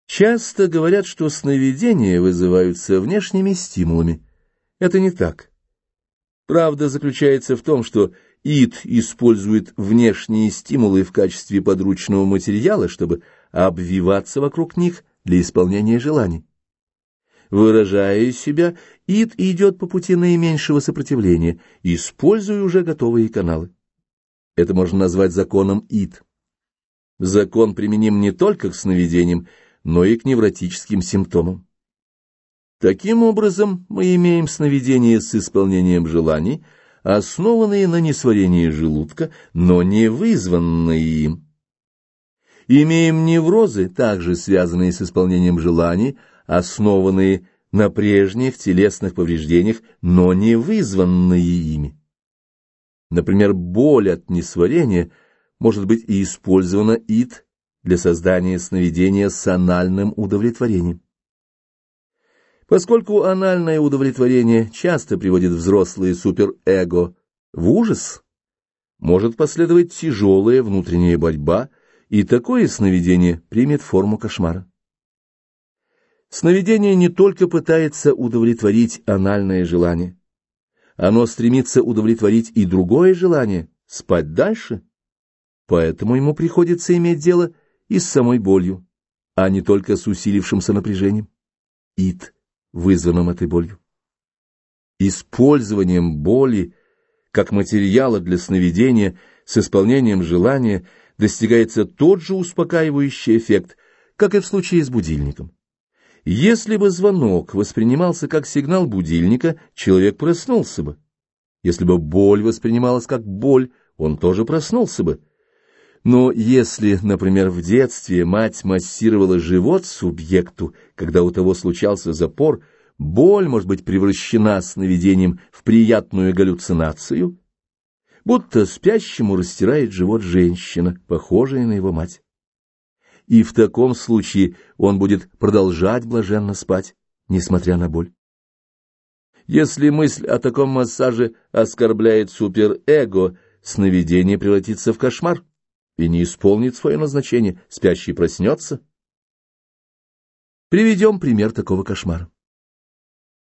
Часто говорят, что сновидения вызываются внешними стимулами. Это не так. Правда заключается в том, что ид использует внешние стимулы в качестве подручного материала, чтобы обвиваться вокруг них для исполнения желаний. Выражая себя, ид идет по пути наименьшего сопротивления, используя уже готовые каналы. Это можно назвать законом ид. Закон применим не только к сновидениям, но и к невротическим симптомам. Таким образом, мы имеем сновидения с исполнением желаний, основанные на несварении желудка, но не вызванные им. Имеем неврозы, также связанные с исполнением желаний, основанные на прежних телесных повреждениях, но не вызванные ими. Например, боль от несварения может быть и использована ид для создания сновидения с анальным удовлетворением. Поскольку анальное удовлетворение часто приводит взрослые суперэго в ужас, может последовать тяжелая внутренняя борьба, и такое сновидение примет форму кошмара. Сновидение не только пытается удовлетворить анальное желание, оно стремится удовлетворить и другое желание – спать дальше, поэтому ему приходится иметь дело и с самой болью, а не только с усилившимся напряжением, ид, вызванным этой болью. Использованием боли как материала для сновидения с исполнением желания достигается тот же успокаивающий эффект, как и в случае с будильником. Если бы звонок воспринимался как сигнал будильника, человек проснулся бы. Если бы боль воспринималась как боль, он тоже проснулся бы. Но если, например, в детстве мать массировала живот субъекту, когда у того случался запор, боль может быть превращена сновидением в приятную галлюцинацию, будто спящему растирает живот женщина, похожая на его мать. И в таком случае он будет продолжать блаженно спать, несмотря на боль. Если мысль о таком массаже оскорбляет суперэго, сновидение превратится в кошмар и не исполнит свое назначение, спящий проснется. Приведем пример такого кошмара.